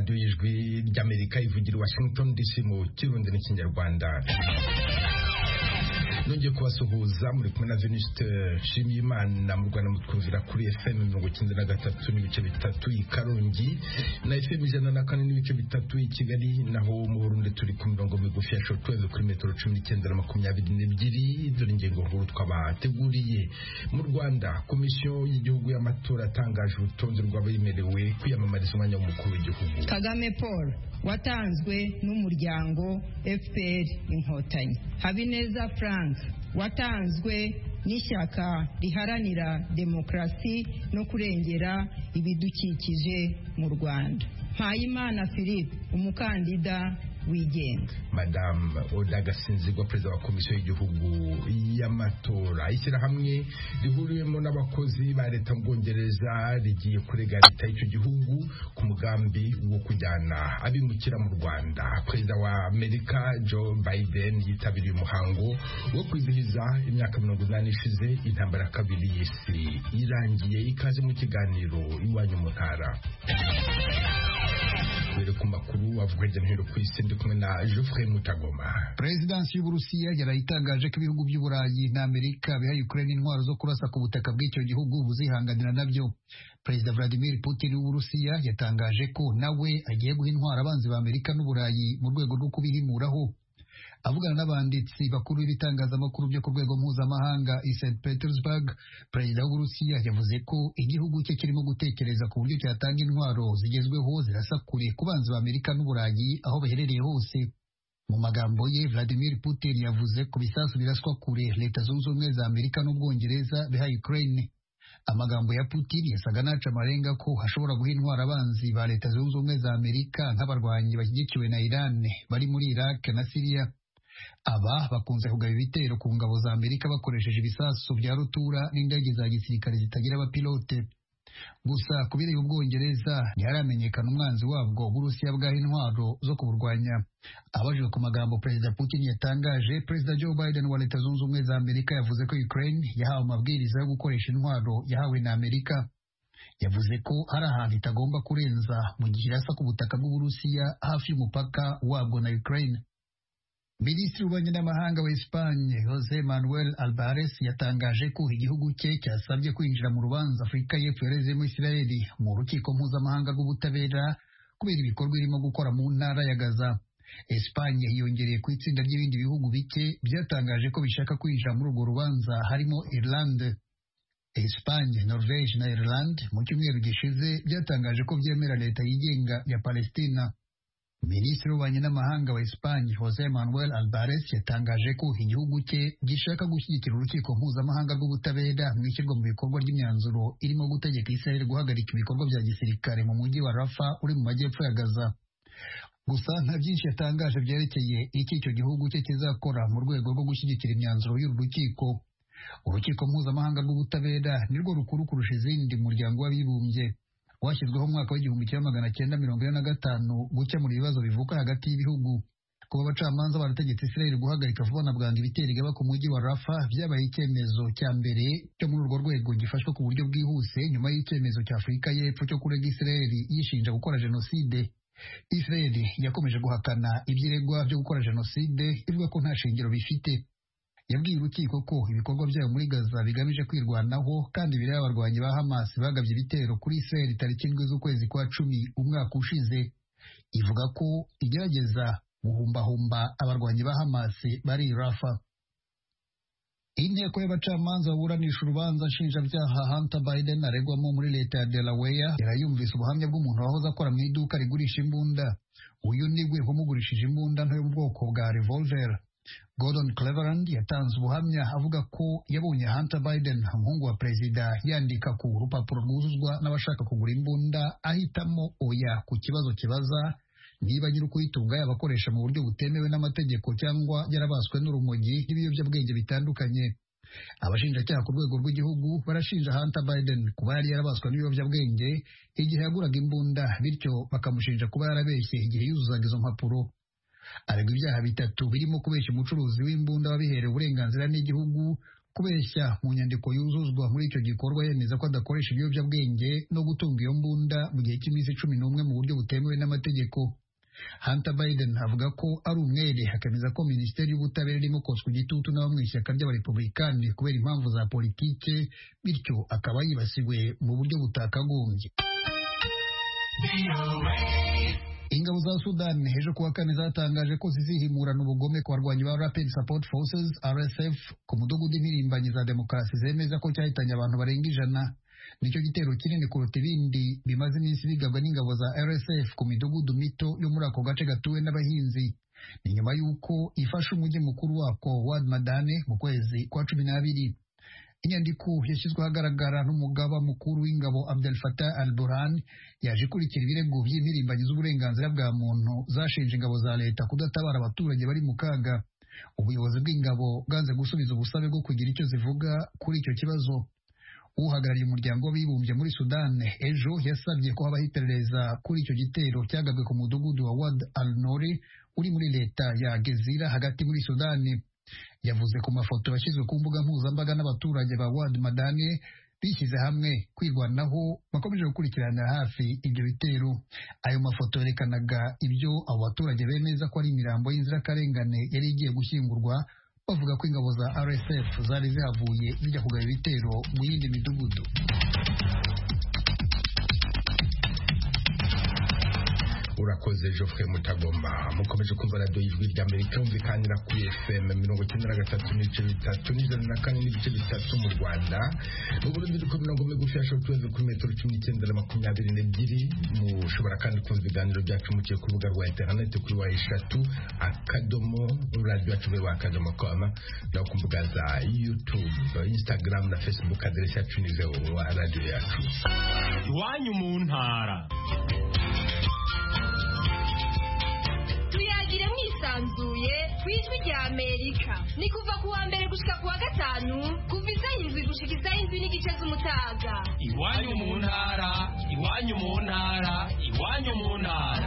radiyo y'ijwi ry'Amerika ivugira i Washington DC mu Kirundi n'Ikinyarwanda. Nongeye kubasuhuza muri kumwe na Venuste Nshimiyimana mu Rwanda mutwumvira kuri FM 93 n'ibice bitatu i Karongi na FM 104 n'ibice bitatu i Kigali, naho mu Burundi turi ku mirongo migufi ya shortwave kuri metero 19 na 22. Dore ingingo nkuru twabateguriye. Mu Rwanda komisiyo y'igihugu y'amatora atangaje urutonde rw'abemerewe kwiyamamariza umwanya w'umukuru w'igihugu. Kagame Paul watanzwe n'umuryango FPR Inkotanyi. Habineza Frank watanzwe n'ishyaka riharanira demokarasi no kurengera ibidukikije mu Rwanda. Mpayimana Philippe umukandida wigenga. Madame Oda Gasinzigwa, perezida wa komisiyo y'igihugu y'amatora. Ishyirahamwe rihuriwemo n'abakozi ba leta mu Bwongereza rigiye kurega leta y'icyo gihugu ku mugambi wo kujyana abimukira mu Rwanda. Perezida wa Amerika Joe Biden yitabiriye umuhango wo kwizihiza imyaka 80 ishize intambara kabiri y'isi irangiye. Ikaze mu kiganiro iwanyu mu ntara. Ku makuru avuga hirya no hino ku isi ndi kumwe na Geoffrey Mutagoma. Perezidansi y'Uburusiya yarayitangaje ko ibihugu by'Uburayi na Amerika biha Ukraine intwaro zo kurasa ku butaka bw'icyo gihugu buzihanganira nabyo. Perezida Vladimir Putin w'Uburusiya yatangaje ko nawe agiye guha intwaro abanzi ba Amerika n'Uburayi mu rwego rwo kubihimuraho. Avugana n'abanditsi bakuru b'ibitangazamakuru byo ku rwego mpuzamahanga i St Petersburg, perezida w'Uburusiya yavuze ko igihugu cye kirimo gutekereza ku buryo cyatanga intwaro zigezweho zirasa kure ku banzi ba Amerika n'Uburayi aho baherereye hose. Mu magambo ye, Vladimir Putin yavuze ku bisasu biraswa kure Leta Zunze Ubumwe za Amerika n'Ubwongereza biha Ukraine. Amagambo ya Putin yasaga naca amarenga ko hashobora guha intwaro abanzi ba Leta Zunze Ubumwe za Amerika nk'abarwanyi bashyigikiwe na Iran bari muri Iraq na Syria. Aba bakunze kugaba ibitero ku ngabo za Amerika bakoresheje ibisasu bya rutura n'indege za gisirikare zitagira abapilote. Gusa kubireba Ubwongereza ntiharamenyekana umwanzi wabwo Uburusiya bwaha intwaro zo kuburwanya. Abajijwe ku magambo Perezida Putin yatangaje, Perezida Joe Biden wa Leta Zunze Ubumwe za Amerika yavuze ko Ukraine yahawe amabwiriza yo gukoresha intwaro yahawe na Amerika. Yavuze ko hari ahantu itagomba kurenza mu gihe irasa ku butaka bw'Uburusiya hafi y'umupaka wabwo na Ukraine. Minisitiri w'ububanyi n'amahanga wa Espagne José Manuel Albares yatangaje ko igihugu cye cyasabye kwinjira mu rubanza Afurika y'Epfo yarezemo Isiraheli mu rukiko mpuzamahanga rw'ubutabera kubera ibikorwa irimo gukora mu ntara ya Gaza. Espagne yiyongereye ku itsinda ry'ibindi bihugu bike byatangaje ko bishaka kwinjira muri urwo rubanza harimo Irlande. Espagne, Norvège na Ireland mu cyumweru gishize byatangaje ko byemera leta yigenga ya Palestina. Minisitiri w'ububanyi n'amahanga wa Espagne José Manuel Albares yatangaje ko igihugu cye gishaka gushyigikira urukiko mpuzamahanga rw'ubutabera mu ishyirwa mu bikorwa ry'imyanzuro irimo gutegeka Israel guhagarika ibikorwa bya gisirikare mu mujyi wa Rafah uri mu majyepfo ya Gaza. Gusa nta byinshi yatangaje byerekeye icyo gihugu cye kizakora mu rwego rwo gushyigikira imyanzuro y'uru rukiko. Urukiko mpuzamahanga rw'ubutabera nirwo rukuru kurusha izindi mu muryango w'abibumbye. Washyizweho mu mwaka w'1945 gukemura ibibazo bivuka hagati y'ibihugu. Kuba abacamanza barategetse Israel guhagarika vuba na bwangu ibitero igaba ku mujyi wa Rafah byabaye icyemezo cya mbere cyo muri urwo rwego gifashwe ku buryo bwihuse nyuma y'icyemezo cya Afurika y'Epfo cyo kurega Israel yishinja gukora jenoside. Israel yakomeje guhakana ibyiregwa byo gukora jenoside ivuga ko nta shingiro bifite. Yabwiye urukiko ko ibikorwa byayo muri Gaza bigamije kwirwanaho kandi bireba abarwanyi ba Hamas bagabye ibitero kuri Israel tariki 7 z'ukwezi kwa 10 umwaka ushize. Ivuga ko igerageza guhumbahumba abarwanyi ba Hamas bari i Rafah. Inteko y'abacamanza baburanisha urubanza nshinjabyaha Hunter Biden aregwamo muri leta ya Delaware yarayumvise ubuhamya bw'umuntu wahoze akora mu iduka rigurisha imbunda. Uyu niwe wamugurishije imbunda nto yo mu bwoko bwa revolver. Gordon Cleveland yatanze ubuhamya avuga ko yabonye Hunter Biden, umuhungu wa perezida, yandika ku rupapuro rwuzuzwa n'abashaka kugura imbunda ahitamo oya ku kibazo kibaza niba nyiri ukuyitunga yabakoresha mu buryo butemewe n'amategeko cyangwa yarabaswe n'urumogi n'ibiyobyabwenge bitandukanye. Abashinjacyaha ku rwego rw'igihugu barashinja Hunter Biden kuba yari yarabaswe n'ibiyobyabwenge igihe yaguraga imbunda, bityo bakamushinja kuba yarabeshye igihe yuzuzaga izo mpapuro. Aregwa ibyaha bitatu birimo kubeshya umucuruzi w'imbunda wabiherewe uburenganzira n'igihugu, kubeshya mu nyandiko yuzuzwa muri icyo gikorwa yemeza ko adakoresha ibiyobyabwenge no gutunga iyo mbunda mu gihe cy'iminsi 11 mu buryo butemewe n'amategeko. Hunter Biden avuga ko ari umwere, akemeza ko minisiteri y'ubutabera irimo kotswa igitutu n'abo mu ishyaka ry'abarepublikani kubera impamvu za politike, bityo akaba yibasiwe mu buryo butakagombye. Ingabo za Sudan ejo kuwa kane zatangaje ko zizihimurana ubugome ku barwanyi ba Rapid Support Forces RSF ku mudugudu impirimbanyi za demokarasi zemeza ko cyahitanye abantu barenga 100. Nicyo gitero kinini kuruta ibindi bimaze iminsi bigabwa n'ingabo za RSF ku midugudu mito yo muri ako gace gatuwe n'abahinzi. Ni nyuma y'uko ifashe umujyi mukuru wako Wad Madane mu kwezi kwa 12. Inyandiko yashyizwe ahagaragara n'umugaba mukuru w'ingabo Abdel Fattah al-Burhan yaje kurikira ibirego by'impirimbanyi z'uburenganzira bwa muntu zashinje ingabo za leta kudatabara abaturage bari mu kaga. Ubuyobozi bw'ingabo bwanze gusubiza ubusabe bwo kugira icyo zivuga kuri icyo kibazo. Uhagarariye umuryango w'abibumbye muri Sudan ejo yasabye ko habaho iperereza kuri icyo gitero cyagabwe ku mudugudu wa Wad al-Nori uri muri leta ya Gezira hagati muri Sudani. Yavuze ku mafoto yashyizwe ku mbuga mpuzambaga n'abaturage ba Wad Madane bishyize hamwe kwirwanaho bakomeje gukurikiranira hafi ibyo bitero. Ayo mafoto yerekanaga ibyo abo baturage bemeza ko ari imirambo y'inzirakarengane yari igiye gushyingurwa, bavuga ko ingabo za RSF zari zihavuye zijya kugaba ibitero mu yindi midugudu. Urakoze Geoffrey Mutagomba. Mukomeje kumva radio y'Ijwi ry'Amerika umvikanira kuri FM 93.3 n'ijana na kane n'ibice bitatu mu Rwanda. Mu Burundi dukora mirongo migufi ya shortwave kuri metero 19.22. Mushobora kandi kumva ibiganiro byacu mukiye ku rubuga rwa internet kuri @radio.com no ku mbuga za YouTube, Instagram na Facebook. Aderesi yacu ni radio yacu. Iwanyu mu ntara. Tuyagire mwisanzuye kwijwi rya Amerika. Ni kuva ku wa mbere gushika ku wa gatanu kuva isaha 7 gushika isaha 7 n'igice z'umutaga. Iwanyu mu ntara, iwanyu mu ntara, iwanyu mu ntara.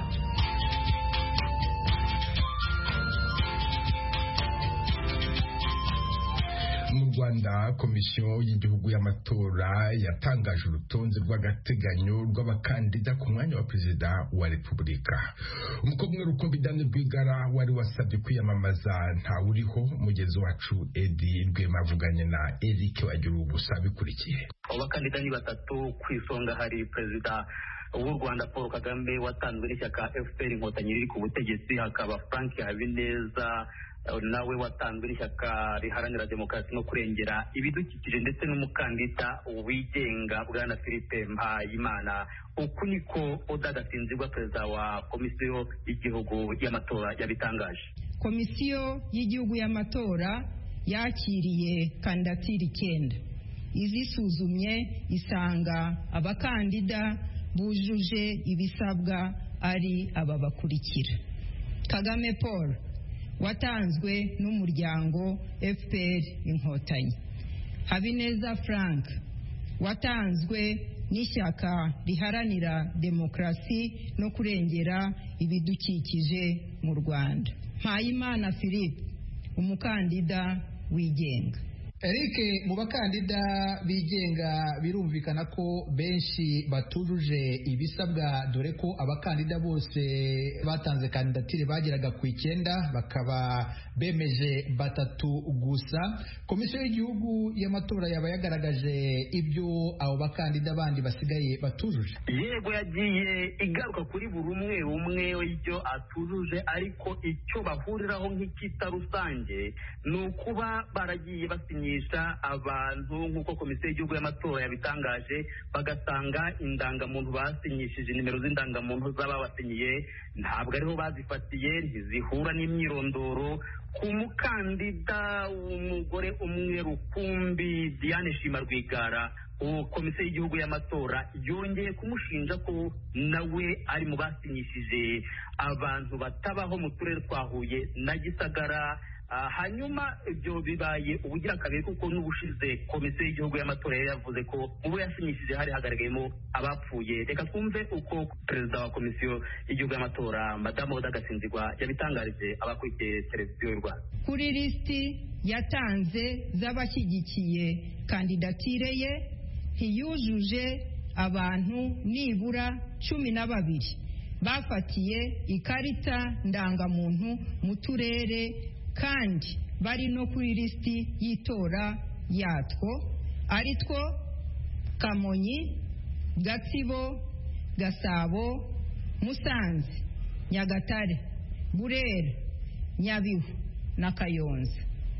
Mu Rwanda komisiyo y'igihugu y'amatora yatangaje urutonde rw'agateganyo rw'abakandida ku mwanya wa perezida wa Repubulika. Umukobwa rukumbi Dani Rwigara wari wasabye kwiyamamaza ntawuriho. Mugenzi wacu Edi Rwema avuganye na Eric wagira ubusa bikurikiye. Abakandida ni batatu, ku isonga hari perezida w'u Rwanda Paul Kagame watanzwe n'ishyaka FPR Inkotanyi riri ku butegetsi, hakaba Frank Habineza nawe watanzwe n'ishyaka riharanira demokarasi no kurengera ibidukikije, ndetse n'umukandida wigenga Bwana Philippe Mpayimana. Uku niko Oda Gasinzigwa perezida wa komisiyo y'igihugu y'amatora yabitangaje. Komisiyo y'igihugu y'amatora yakiriye kandidatire 9. Izisuzumye isanga abakandida bujuje ibisabwa ari aba bakurikira: Kagame Paul watanzwe n'umuryango FPR Inkotanyi, Habineza Frank watanzwe n'ishyaka riharanira demokarasi no kurengera ibidukikije mu Rwanda, Mpayimana Philippe umukandida wigenga. Eric, mu bakandida bigenga birumvikana ko benshi batujuje ibisabwa, dore ko abakandida bose batanze kandidatire bageraga ku 9, bakaba bemeje 3 gusa. Komisiyo y'igihugu y'amatora yaba yagaragaje ibyo abo bakandida bandi basigaye batujuje? Yego, yagiye igaruka kuri buri umwe umwe ibyo atujuje, ariko icyo bahuriraho nk'ikita rusange ni ukuba baragiye basinyisha abantu nk'uko komisiyo y'igihugu y'amatora yabitangaje, bagasanga indangamuntu basinyishije, nimero z'indangamuntu z'ababasinyiye ntabwo ariho bazifatiye, ntizihura n'imyirondoro. Ku mukandida w'umugore umwe rukumbi Diane Shima Rwigara, komisiyo y'igihugu y'amatora yongeye kumushinja ko nawe ari mu basinyishije abantu batabaho mu turere twa Huye na Gisagara hanyuma ibyo bibaye ubugira kabiri kuko n'ubushize komisiyo y'igihugu y'amatora yari yavuze ko mu bo yasinyishije hari hagaragayemo abapfuye. Reka twumve uko perezida wa komisiyo y'igihugu y'amatora madamu Oda Gasinzigwa yabitangarije abakurikiye televiziyo y'u Rwanda. Kuri lisiti yatanze z'abashyigikiye kandidatire ye hiyujuje abantu nibura 12 bafatiye ikarita ndangamuntu mu turere kandi bari no kuri lisiti y'itora yatwo ari two Kamonyi, Gatsibo, Gasabo, Musanze, Nyagatare, Burera, Nyabihu na Kayonza.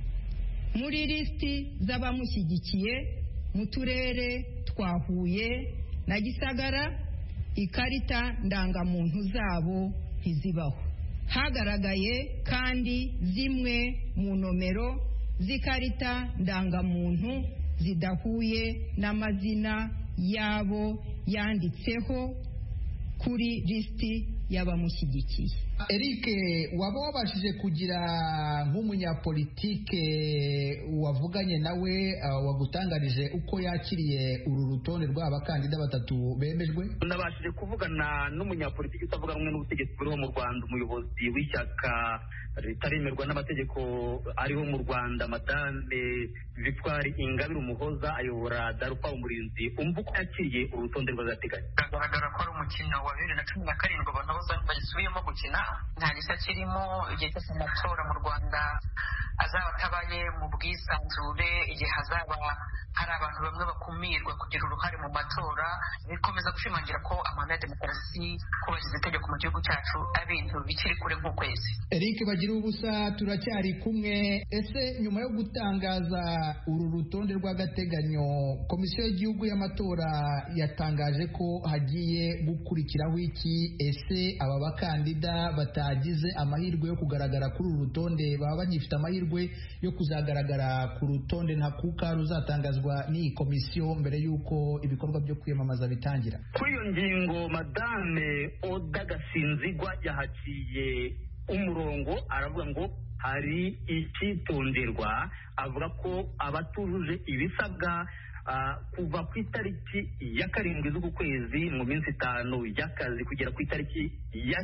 Muri lisiti z'abamushyigikiye mu turere twa Huye na Gisagara ikarita ndangamuntu zabo ntizibaho. Hagaragaye kandi zimwe mu nomero z'ikarita ndangamuntu zidahuye n'amazina yabo yanditseho kuri lisiti y'abamushyigikiye. Eric, waba wabashije kugira nk'umunyapolitike wavuganye nawe wagutangarije uko yakiriye uru rutonde rw'abakandida 3 bemejwe? Nabashije kuvugana n'umunyapolitiki utavuga rumwe n'ubutegetsi buriho mu Rwanda, umuyobozi w'ishyaka ritaremerwa n'amategeko ariho mu Rwanda, Madame Victoire Ingabire Umuhoza, ayobora Darufa Umurinzi. Umva uko yakiriye urutonde rw'agateganyo. Biragaragara ko ari umukino wa 2017 abantu basubiyemo gukina, nta gisa kirimo. Igihe cyose amatora mu Rwanda azaba atabaye mu bwisanzure, igihe hazaba hari abantu bamwe bakumirwa kugira uruhare mu matora, bikomeza gushimangira ko amahame ya demokarasi, kubahiriza itegeko mu gihugu cyacu ari ibintu bikiri kure nk'ukwezi. Eric bagira ubusa, turacyari kumwe. Ese nyuma yo gutangaza uru rutonde rw'agateganyo, komisiyo y'igihugu y'amatora yatangaje ko hagiye gukurikiraho iki? Ese aba bakandida batagize amahirwe yo kugaragara kuri uru rutonde baba bagifite amahirwe yo kuzagaragara ku rutonde ntakuka ruzatangazwa n'iyi komisiyo mbere y'uko ibikorwa byo kwiyamamaza bitangira? Kuri iyo ngingo Madame Oda Gasinzigwa yahaciye umurongo, aravuga ngo hari icyitonderwa. Avuga ko abatujuje ibisabwa kuva ku itariki ya 7 z'uku kwezi mu minsi 5 y'akazi kugera ku itariki ya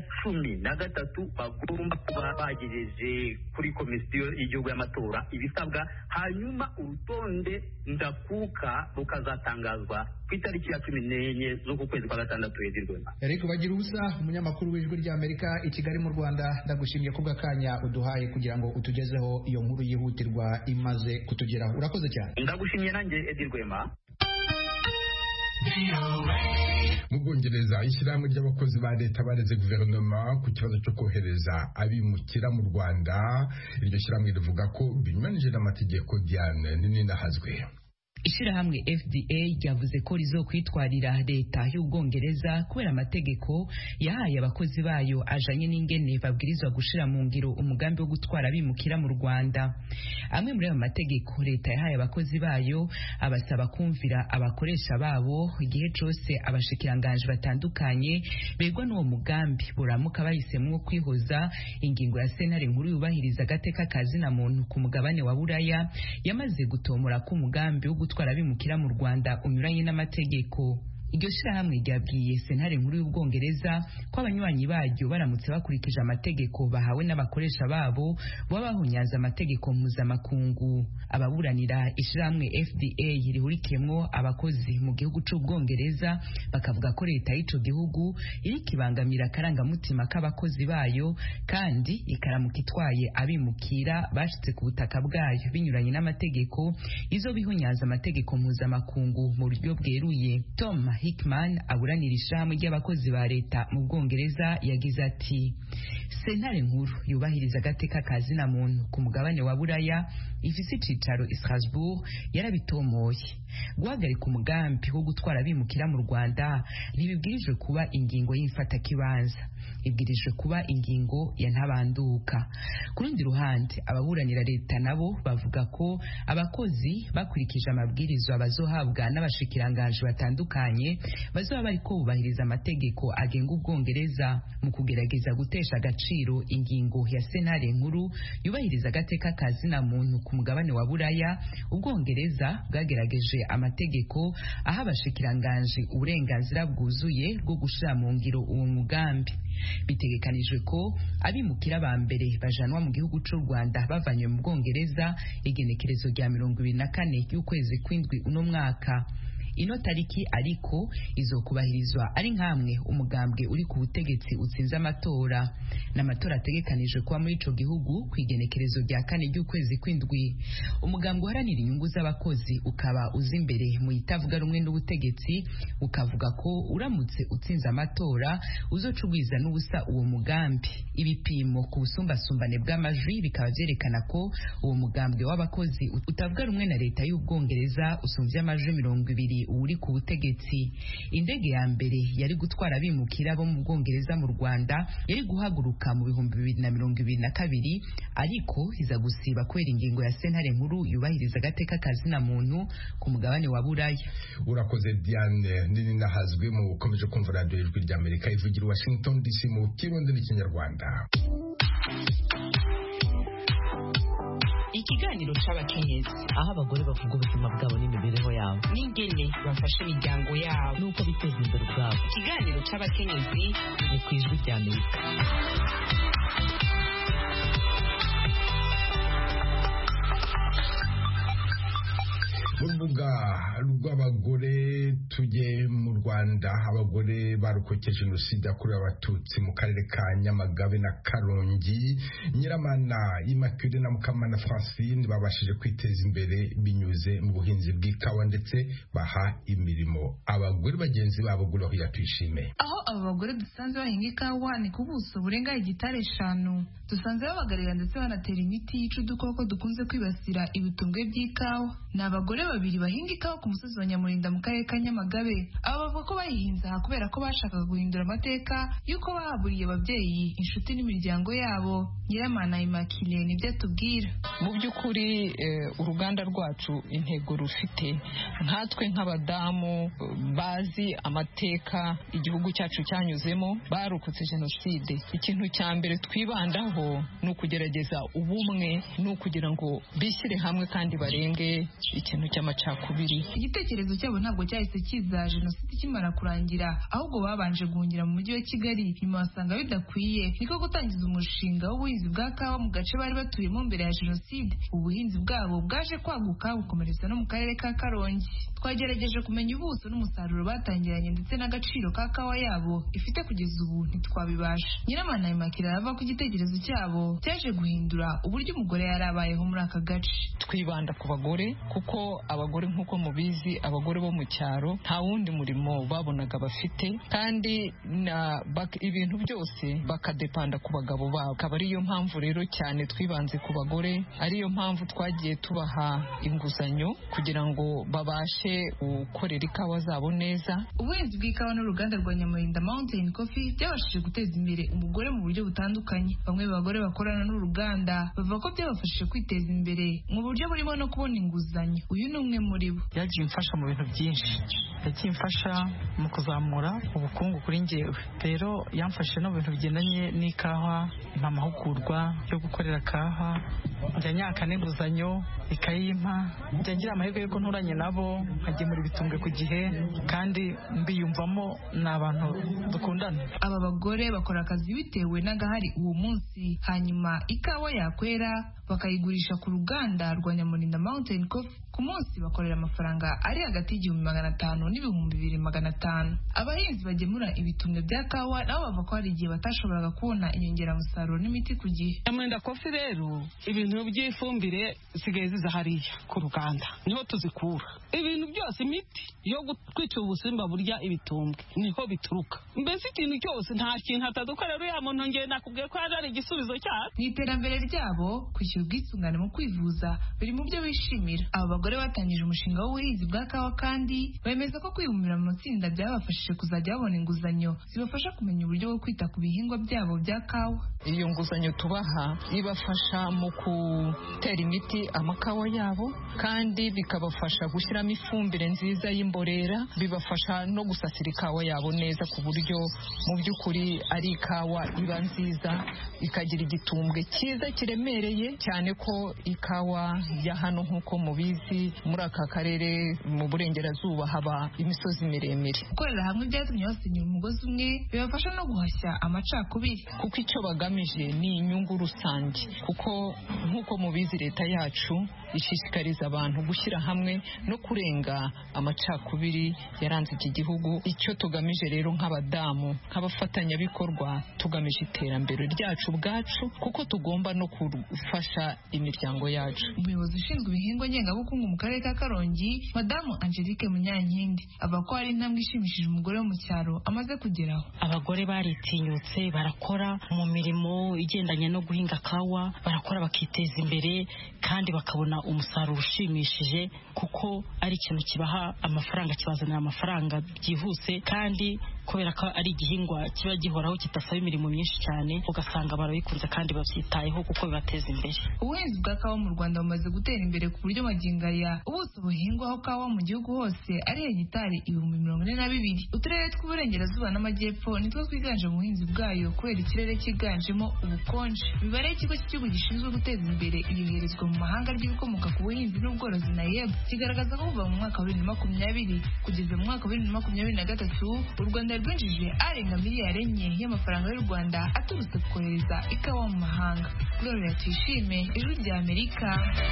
13 bagomba kuba bagejeje kuri komisiyo y'igihugu y'amatora ibisabwa, hanyuma urutonde ndakuka rukazatangazwa ku itariki ya 14 z'uku kwezi kwa 6 y'Irwema. Eric bagira ubusa, umunyamakuru w'Ijwi ry'Amerika i Kigali mu Rwanda, ndagushimiye ku bw'akanya uduhaye kugira ngo utugezeho iyo nkuru yihutirwa imaze kutugeraho. Urakoze cyane. Ndagushimiye nanjye Edirwema. Mu Bwongereza, ishyirahamwe ry'abakozi ba leta bareze guverinoma ku kibazo cyo kohereza abimukira mu Rwanda. Iryo shyirahamwe rivuga ko binyuranije n'amategeko. Diane Ninahazwe. Ishirahamwe FDA ryavuze ko rizokwitwarira leta y'Ubwongereza kubera amategeko yahaye abakozi bayo ajanye n'ingene babwirizwa gushira mu ngiro umugambi wo gutwara abimukira mu Rwanda. Amwe muri ayo mategeko leta yahaye abakozi bayo abasaba kumvira abakoresha babo igihe cyose abashikiranganje batandukanye begwa n'uwo mugambi buramuka bahisemwo kwihoza ingingo ya sentare nkuru yubahiriza agateka kazina muntu ku mugabane wa Buraya yamaze gutomora ko umugambi wo gutwara abimukira mu Rwanda unyuranye n'amategeko. Iryo shirahamwe ryabwiye sentare nkuru y'Ubwongereza ko abanywanyi baryo baramutse bakurikije amategeko bahawe n'abakoresha babo baba bahunyaza amategeko mpuzamakungu. Ababuranira ishirahamwe FDA rihurikiyemwo abakozi mu gihugu c'Ubwongereza bakavuga ko leta y'ico gihugu iri kibangamira karangamutima k'abakozi bayo kandi ikaramuka itwaye abimukira bashitse ku butaka bwayo binyuranye n'amategeko izo bihunyaza amategeko mpuzamakungu mu buryo bweruye. Tom Hickman aburanira ishirahamwe ry'abakozi ba leta mu Bwongereza yagize ati sentare nkuru yubahiriza agateka kazina muntu ku mugabane wa Buraya ifise icicaro i Strasbourg yarabitomoye. Guhagarika umugambi wo gutwara abimukira mu Rwanda ntibibwirijwe kuba ingingo y'imfatakibanza, ibwirijwe kuba ingingo ya ntabanduka. Ku rundi ruhande, ababuranira leta nabo bavuga ko abakozi bakurikije amabwirizwa bazohabwa n'abashikiranganje batandukanye bazoba bariko bubahiriza amategeko agenga Ubwongereza mu kugerageza gutesha agaciro ingingo ya sentare nkuru yubahiriza agateka kazina muntu ku mugabane wa Buraya. Ubwongereza bwagerageje amategeko aha abashikiranganje uburenganzira bwuzuye bwo gushira mu ngiro uwo mugambi. Bitegekanijwe ko abimukira ba mbere bajanwa mu gihugu c'u Rwanda bavanywe mu Bwongereza igenekerezo rya 24 y'ukwezi kw'indwi uno mwaka. Ino tariki ariko izokubahirizwa ari nkamwe umugambwe uri ku butegetsi utsinze amatora. N'amatora ategekanijwe kuba muri ico gihugu kwigenekerezo rya 4 ry'ukwezi kw'indwi. Umugambwe uharanira inyungu z'abakozi ukaba uzi imbere mu itavuga rumwe n'ubutegetsi ukavuga ko uramutse utsinze amatora uzocugwiza n'ubusa uwo mugambi. Ibipimo ku busumbasumbane bw'amajwi bikaba vyerekana ko uwo mugambwe w'abakozi utavuga rumwe na leta y'Ubwongereza usumvye amajwi 20 uri ku butegetsi. Indege ya mbere yari gutwara abimukira bo mu Bwongereza mu Rwanda yari guhaguruka mu 2022 ariko iza gusiba kubera ingingo ya sentare nkuru yubahiriza agateka kazina muntu ku mugabane wa Buraya. Urakoze Diane nini nahazwe mu komeje kumva radio y'Ijwi ry'Amerika ivugira Washington DC mu Kirundi n'Ikinyarwanda. Ikiganiro c'abakenyezi aho abagore bavuga ubuzima bwabo n'imibereho yabo n'ingene bafasha imiryango yabo n'uko biteza imbere ubwabo. Ikiganiro c'abakenyezi ni ku Ijwi ry'Amerika. Urubuga rw'abagore tujye mu Rwanda. Abagore barokoke jenoside yakorewe abatutsi mu karere ka Nyamagabe na Karongi, Nyiramana Immaculée na Mukamana Francine babashije kwiteza imbere binyuze mu buhinzi bw'ikawa ndetse baha imirimo abagore bagenzi babo. Gloria Tuyishime. Aho aba bagore dusanze bahinga ikawa ni ku buso burenga hegitari 5. Dusanze babagarira ndetse banatera imiti yica udukoko dukunze kwibasira ibitumbwe by'ikawa. Ni abagore babiri bahinga ikawa ku musozi wa Nyamurinda mu karere ka Nyamagabe. Aba bavuga ko bayihinze aha kubera ko bashakaga guhindura amateka y'uko bahaburiye ababyeyi, inshuti n'imiryango yabo. Nyiramana Immaculée nibyo atubwira. Mu by'ukuri uruganda rwacu intego rufite nkatwe nk'abadamu bazi amateka igihugu cyacu cyanyuzemo, barokotse jenoside. Ikintu cya mbere twibandaho ni ukugerageza ubumwe, ni ukugira ngo bishyire hamwe kandi barenge ikintu cy'amacakubiri. Igitekerezo cyabo ntabwo cyahise kiza jenoside ikimara kurangira, ahubwo babanje guhungira mu mujyi wa Kigali, nyuma basanga bidakwiye, niko gutangiza umushinga w'ubuhinzi bwa kawa mu gace bari batuyemo mbere ya jenoside. Ubuhinzi bwabo bwaje kwaguka bukomereza no mu karere ka Karongi. Twagerageje kumenya ubuso n'umusaruro batangiranye ndetse n'agaciro ka kawa yabo ifite kugeza ubu ntitwabibasha. Nyiramana Immaculée arava ku igitekerezo cyabo cyaje guhindura uburyo umugore yari abayeho muri aka gace. Twibanda ku bagore kuko abagore nk'uko mubizi, abagore bo mu cyaro nta wundi murimo babonaga bafite, kandi ibintu byose bakadepanda ku bagabo babo. Akaba ariyo mpamvu rero cyane twibanze ku bagore, ariyo mpamvu twagiye tubaha inguzanyo kugira ngo babashe gukorera ikawa zabo neza. Ubuhinzi bw'ikawa n'uruganda rwa Nyamurinda Mountain Coffee byabashije guteza imbere umugore mu buryo butandukanye. Bamwe mu bagore bakorana n'uruganda bavuga ko byabafashije kwiteza imbere mu buryo burimo no kubona inguzanyo. Uyu ni umwe muri bo. Yagiye imfasha mu bintu byinshi, yagiye imfasha mu kuzamura ubukungu kuri njyewe. Rero yamfashije no mu bintu bigendanye n'ikawa, amahugurwa yo gukorera kawa, njya nyaka n'inguzanyo ikayimpa, njya ngira amahirwe yuko nturanye nabo, nkagemura ibitumbwe ku gihe, kandi mbiyumvamo ni abantu dukundana. Aba bagore bakora akazi bitewe n'agahari uwo munsi, hanyuma ikawa yakwera bakayigurisha ku ruganda rwa Nyamurinda Mountain Coffee. Ku munsi bakorera amafaranga ari hagati y'500 n'ibihumbi 2,500. Abahinzi bagemura ibitumbwe bya kawa nabo bavuga ko hari igihe batashoboraga kubona inyongeramusaruro n'imiti ku gihe. Nyamurinda Coffee rero ibintu by'ifumbire sigaye ziza hariya ku ruganda niho tuzikura. Ibintu byose imiti yo kwica ubusimba burya ibitumbwe niho bituruka. Mbese ikintu cyose nta kintu atadukorera uriya muntu ngenda nakubwiye ko ari igisubizo cyacu. Ni iterambere ryabo ku kwishyura ubwisungane mu kwivuza biri mu byo bishimira. Aba bagore batangije umushinga w'ubuhinzi bwa kawa kandi bemeza ko kwibumbira mu matsinda byabafashije kuzajya babona inguzanyo zibafasha kumenya uburyo bwo kwita ku bihingwa byabo bya kawa. Iyo nguzanyo tubaha ibafasha mu gutera imiti amakawa yabo kandi bikabafasha gushyiramo ifumbire nziza y'imborera, bibafasha no gusasira ikawa yabo neza ku buryo mu by'ukuri ari ikawa iba nziza ikagira igitumbwe cyiza kiremereye cyane ko ikawa ya hano nk'uko mubizi muri aka karere mu burengerazuba haba imisozi miremire. Gukorera hamwe byatumye basenyera umugozi umwe bibafasha no guhashya amacakubiri kuko icyo bagamije ni inyungu rusange, kuko nk'uko mubizi leta yacu ishishikariza abantu gushyira hamwe no kurenga amacakubiri yaranze iki gihugu. Icyo tugamije rero nk'abadamu nk'abafatanyabikorwa tugamije iterambere ryacu ubwacu kuko tugomba no gufasha imiryango yacu. Umuyobozi ushinzwe ibihingwa ngengabukungu mu karere ka Karongi Madamu Angelique Munyankindi avuga ko hari intambwe ishimishije umugore wo mu cyaro amaze kugeraho. Abagore baritinyutse barakora mu mirimo igendanye no guhinga kawa, barakora bakiteza imbere kandi bakabona umusaruro ushimishije kuko ari ikintu kibaha amafaranga, kibazanira amafaranga byihuse kandi kubera ko ari igihingwa kiba gihoraho kidasaba imirimo myinshi cyane, ugasanga barabikunze kandi babyitayeho kuko bibateza imbere. Ubuhinzi bwa kawa mu Rwanda bumaze gutera imbere ku buryo magingo aya ubuso buhingwaho kawa mu gihugu hose ari hegitari 42,000. Uturere tw'uburengerazuba n'amajyepfo nitwo twiganje mu buhinzi bwayo kubera ikirere cyiganjemo ubukonje. Imibare y'ikigo cy'igihugu gishinzwe guteza imbere iyoherezwa mu mahanga ry'ibikomoka ku buhinzi n'ubworozi NAEB kigaragaza ko kuva mu mwaka wa 2020 kugeza mu mwaka wa 2023 u Rwanda rwinjije arenga miliyari 4 y'amafaranga y'u Rwanda aturutse kohereza ikawa mu mahanga. Gloria Tuyishime, Ijwi rya Amerika.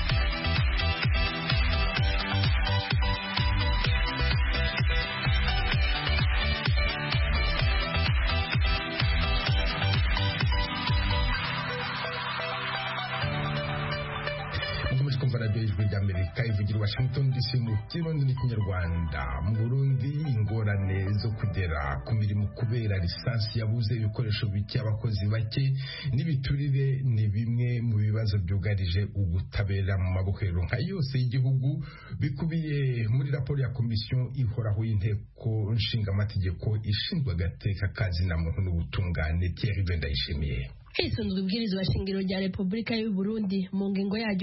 Ijwi rya Amerika ivugira Washington DC mu kirundi n'ikinyarwanda. Mu Burundi ingorane zo kugera ku mirimo kubera lisansi yabuze, ibikoresho bike, abakozi bake n'ibiturire ni bimwe mu bibazo byugarije ubutabera mu mabohero nka yose y'igihugu, bikubiye muri raporo ya komisiyo ihoraho y'inteko nshingamategeko ishinzwe agateka kazina muntu n'ubutungane. Thierry Ndayishimiye. Hisunzwe ibwirizwa shingiro rya Repubulika y'u Burundi mu ngingo yaryo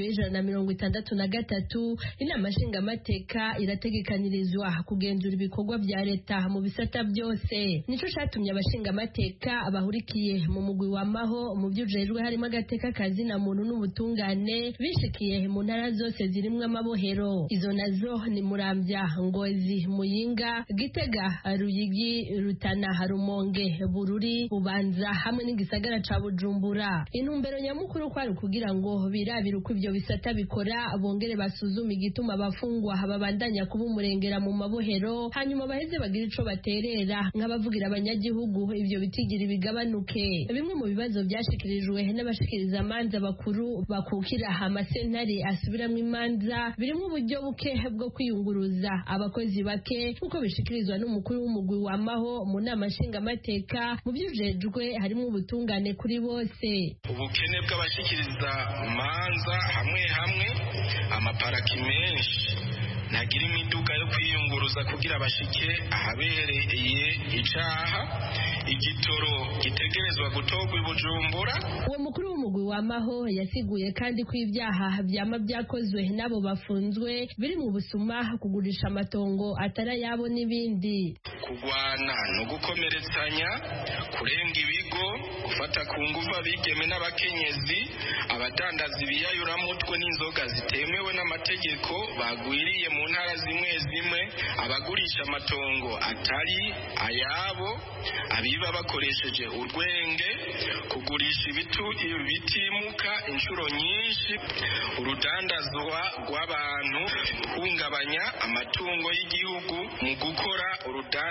y'163 inama nshingamateka irategekanirizwa kugenzura ibikorwa bya leta mu bisata byose. Nico catumye abashingamateka bahurikiye mu mugwi wa maho mu byujejwe harimo agateka kazina muntu n'ubutungane bishikiye mu ntara zose zirimwe amabohero. Izo nazo ni Muramvya, Ngozi, Muyinga, Gitega, Ruyigi, Rutana, Rumonge, Bururi, Bubanza hamwe n'igisagara ca Bujumbura. Intumbero nyamukuru kwari kugira ngo birabire uko ivyo bisata bikora, bongere basuzuma igituma abafungwa babandanya kuba umurengera mu mabohero, hanyuma baheze bagira ico baterera nk'abavugira abanyagihugu ivyo bitigira bigabanuke. Bimwe mu bibazo byashikirijwe n'abashikiriza amanza bakuru bakukira amasentare asubiramwo imanza birimo uburyo buke bwo kwiyunguruza, abakozi bake kuko bishikirizwa n'umukuru w'umugwi wa maho mu nama nshingamateka. Mu byujejwe harimo ubutungane kuri bose. Ubukene bw'abashikiriza manza hamwe hamwe, amaparaki menshi ntagira imiduga yo kwiyunguruza kugira bashike ahabereye icaha, igitoro gitegerezwa gutorwa i Bujumbura. Uwo mukuru w'umugwi wa maho yasiguye kandi ko ibyaha byama byakozwe n'abo bafunzwe biri mu busuma, kugurisha amatongo atarayabo n'ibindi. Kugwana no gukomeretsanya, kurenga ibigo, gufata ku nguvu abigeme n'abakenyezi, abadandaza ibiyayuramutwe n'inzoga zitemewe n'amategeko bagwiriye mu ntara zimwe zimwe, abagurisha amatongo atari ayabo, abiba bakoresheje urwenge, kugurisha bitimuka inshuro nyinshi, urudandazwa rw'abantu, guhungabanya amatungo y'igihugu mu gukora urudandazwa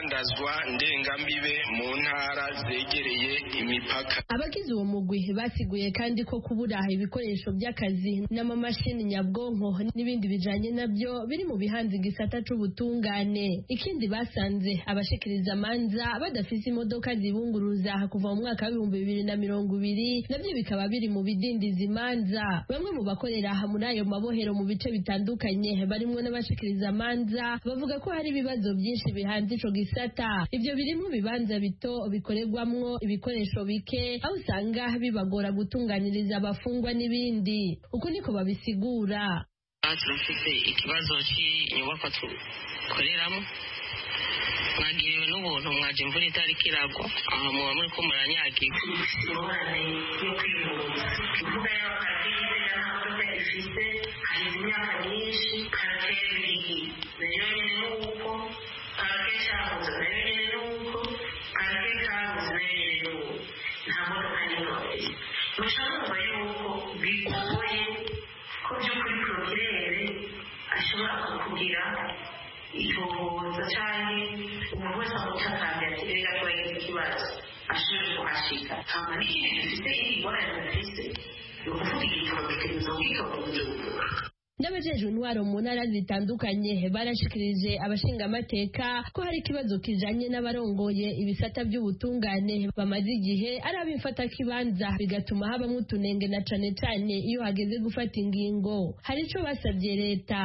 rudandazwa ndengambibe mu ntara zegereye imipaka. Abagize uwo mugwi basiguye kandi ko kubura ibikoresho by'akazi n'amamashini nyabwonko n'ibindi bijanye nabyo biri mu bihanze igisata c'ubutungane. Ikindi basanze abashikiriza amanza badafise imodoka zibunguruza kuva mu mwaka wa 2020 nabyo bikaba biri mu bidindiza imanza. Bamwe mu bakorera muri ayo mabohero mu bice bitandukanye barimwo n'abashikiriza amanza bavuga ko hari ibibazo byinshi bihanze ico gisata. Ivyo birimo bibanza bito bikorerwamwo ibikoresho bike, aho usanga bibagora gutunganiriza abafungwa n'ibindi. Uko niko babisigura. Turafite ikibazo cy'inyubako dukoreramo, mwagiriwe n'ubuntu mwaje imvura itari kiragwa aha muba muri ko muranyagirwa. Ingorane yo kwivuza imvuga y'abakadiri n'amamodoka ifite hari imyaka myinshi karatera ibigi nayo nyine n'uko karate cyabuze nayo nyine n'uko karate kabuze nayo nyine n'uko nta modoka n'intoki mushaka yuko bigoye ko by'ukuri porokirere ashobora kukugira ihohoza cyane umuntu wese amutakambira ati reka twagize ikibazo ashobora kuhashika hama n'ikindi gifite ingorane bafise ni ukuvuga igitoro kikemeza ubwitonzi bw'umuntu. N'abajejwe intwaro mu ntara zitandukanye barashikirije abashingamateka ko hari ikibazo kijanye n'abarongoye ibisata by'ubutungane bamaze igihe ari abimfata kibanza bigatuma habamwo utunenge na cane cane iyo hageze gufata ingingo. Hari ico basabye leta.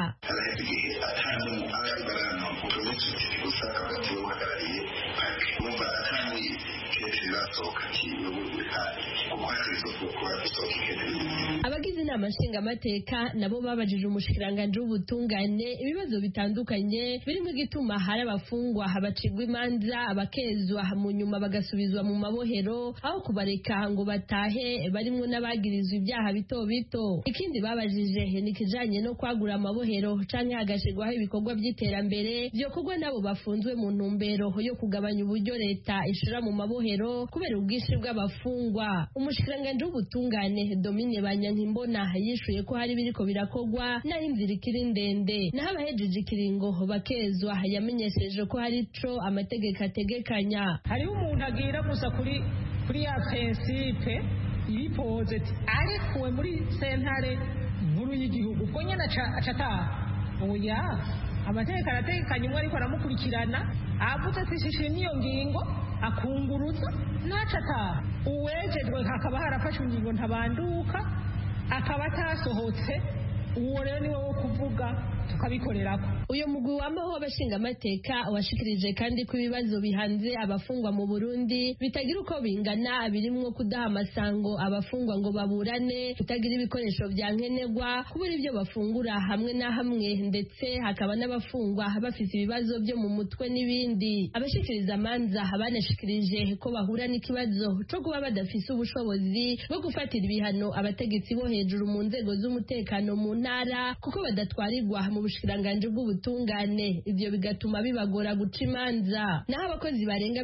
Abagize inama nshingamateka nabo babajije umushikiranganje w'ubutungane ibibazo bitandukanye birimo igituma hari abafungwa bacigwa imanza abakezwa mu nyuma bagasubizwa mu mabohero aho kubareka ngo batahe barimwo n'abagirizwa ibyaha bito bito. Ikindi babajije ni kijanye no kwagura amabohero canke hagashirwaho ibikorwa by'iterambere byokorwa nabo bafunzwe mu ntumbero yo kugabanya uburyo leta ishira mu mabohero kubera ubwinshi bw'abafungwa. Umushikiranganje w'ubutungane Domine Banyankimbona yishuye ko hari biriko birakogwa naho inzira ikiri ndende, naho abahejeje ikiringo bakezwa yamenyesheje ko hari ico amategeko ategekanya. Hariho umuntu agira gusa kuri ya principe ibipoze arikuwe muri sentare nkuru y'igihugu ubwo nyene acataha. Oya, amategeko arategekanya umwe ariko aramukurikirana avuze ati shishimye iyo ngingo akunguruza ntacataha. Uwejejwe hakaba harafashe ingingo ntabanduka akaba atasohotse, uwo rero niwe wo kuvuga tukabikorerako. Uyo mugwi wamaho w'abashingamateka washikirije kandi ko ibibazo bihanze abafungwa mu Burundi bitagira uko bingana, birimwo kudaha amasango abafungwa ngo baburane, kutagira ibikoresho bya nkenerwa, kubura ibyo bafungura hamwe na hamwe, ndetse hakaba n'abafungwa bafise ibibazo byo mu mutwe n'ibindi. Abashikiriza amanza banashikirije ko bahura n'ikibazo cyo kuba badafise ubushobozi bwo gufatira ibihano abategetsi bo hejuru mu nzego z'umutekano mu ntara kuko badatwarirwa mu bushikiranganje bw'ubutungane. Ibyo bigatuma bibagora guca imanza. Naho abakozi barenga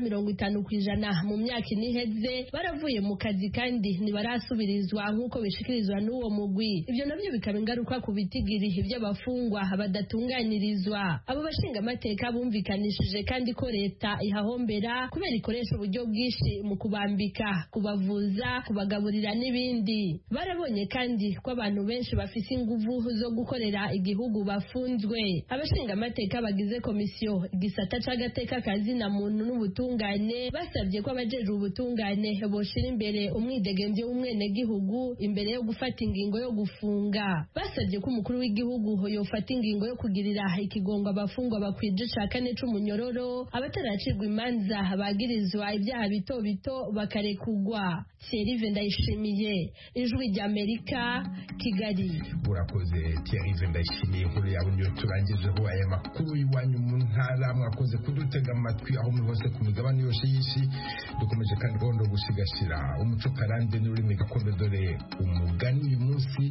50% mu myaka iniheze baravuye mu kazi kandi ntibarasubirizwa nk'uko bishikirizwa n'uwo mugwi. Ibyo nabyo bikaba ingaruka ku bitigiri by'abafungwa badatunganirizwa. Abo bashingamateka bumvikanishije kandi ko leta ihahombera kubera ikoresha uburyo bwinshi mu kubambika, kubavuza, kubagaburira n'ibindi. Barabonye kandi ko abantu benshi bafise inguvu zo gukorera igihugu bafunzwe. Abashingamateka bagize komisiyo igisata c'agateka kazina muntu n'ubutungane basabye ko abajejwe ubutungane boshira imbere umwidegemvyo w'umwenegihugu imbere yo gufata ingingo yo gufunga. Basabye ko umukuru w'igihugu yofata ingingo yo kugirira ikigongo abafungwa bakwije ca kane c'umunyororo, abataracirwa imanza bagirizwa ibyaha bito bito bakarekugwa. Thierry Ndayishimiye, Ijwi ry'Amerika, Kigali. Urakoze Thierry Ndayishimiye, inkuru yawe niyo turangijeho aya makuru iwanyu mu ntara. Mwakoze kudutega amatwi aho muri hose ku migabane yose y'isi. Dukomeje kandi gahunda yo gusigasira umuco karande n'ururimi gakondo, dore umugani uyu munsi: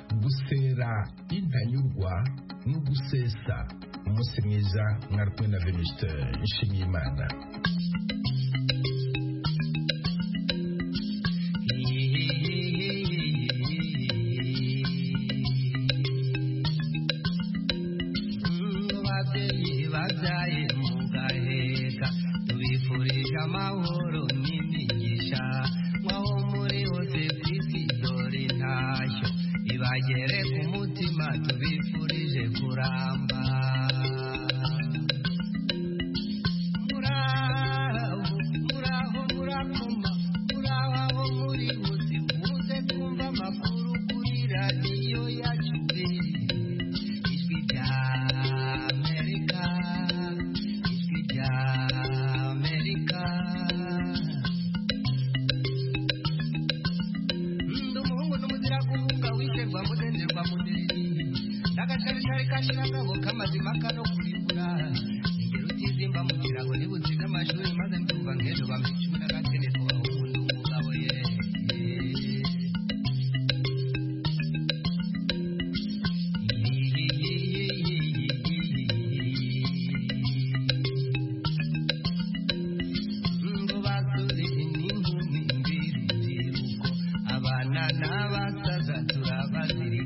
gusera intanyurwa no gusesa. Umunsi mwiza, mwari kumwe na Venuste Nshimiyimana. Babyeyi babyaye mugaheka gashira ngabo kamazima kano kuri